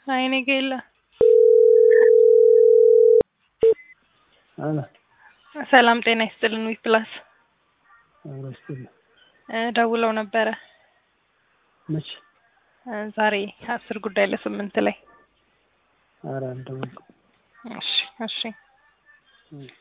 አይኔ ገለ አላ ሰላም ጤና ይስጥልን። ዊ ፕላስ አረስተኝ ደውለው ነበረ መች ዛሬ 10 ጉዳይ ለ8 ላይ። አረ እንደውልኩ እሺ